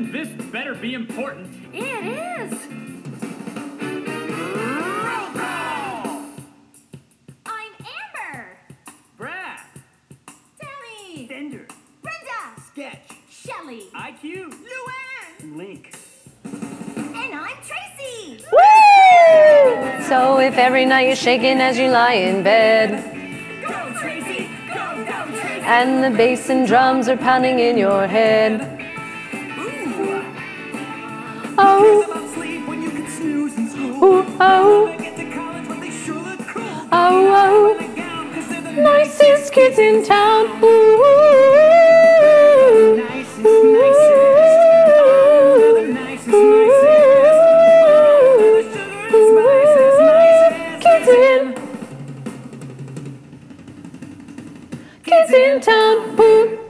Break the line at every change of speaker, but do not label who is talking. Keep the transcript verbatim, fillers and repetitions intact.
This better be important.
It is.
Roll call!
I'm Amber.
Brad.
Tammy.
Bender.
Brenda.
Sketch.
Shelley.
I Q.
Luann.
Link.
And I'm Tracy.
Woo! So if every night you're shaking as you lie in bed,
Go Tracy. Go, go Tracy.
and the bass and drums are pounding in your head. Oh,
About sleep when you can snooze in school.
ooh, oh,
Never get to college, but they sure look cool.
oh,
Wear a gown 'cause they're the
oh, nicest kids in town. Ooh,
nicest, nicest. Oh, they're the nicest, nicest. They're the sugar and spices, nicest.
kids in, kids in town. Ooh.